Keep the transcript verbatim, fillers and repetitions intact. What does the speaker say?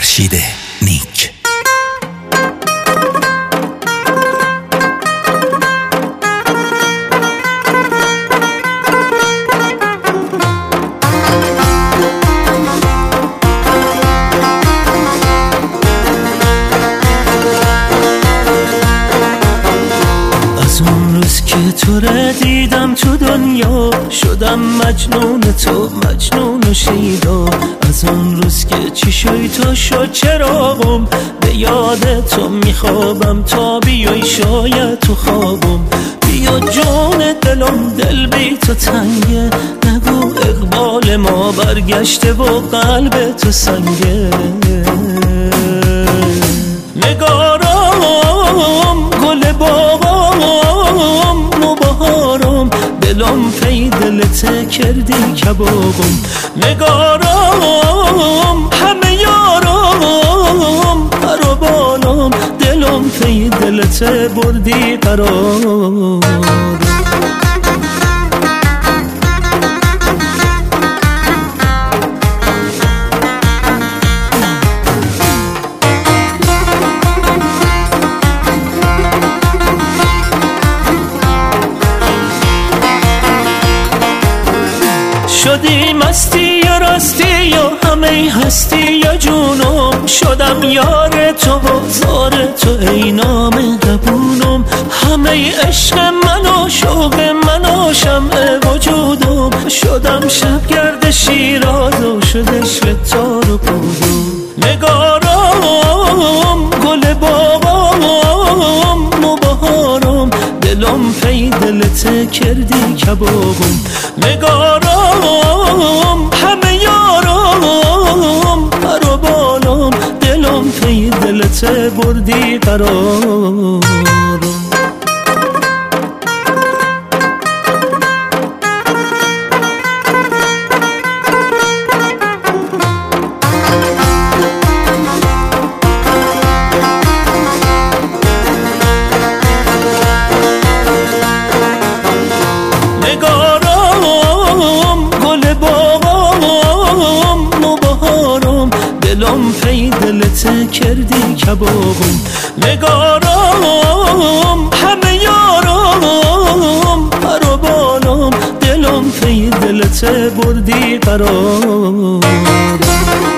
فرشید نیک. از اون روز که تو را دیدم تو دنیا شدم مجنون تو، مجنون و شیدا. از اون روز که چشای تو شد چراغم، به یاد تو میخوابم تا بیای شاید تو خوابم. بیا جان دلم، دل بی تو تنگه، نگو اقبال ما برگشته و قلب تو سنگه. نگارم گل باغم نوبهارم، دلم پی دلت کردی کبابم. نگارم همه یارم پر و بالم، دلم پی دلت بردی قرارم. شدی مستی یا راستی یا همه هستی یا جونم، شدم یار تو و زار تو ای نامهربونم. همه عشق من و شوق من و شمع وجودم، شدم شبگرد شیراز و شد عشق تار و پودم. نگارم گل باغم نوبهارم، دلم پی دلت کردی کبابم. نگارم همه یارم پر و بالم، دلم پی دلت بردی قرارم. دلم پی دلت کردی کبابم. نگارم همه یارم پر و بالم، دلم پی دلت بردی قرارم.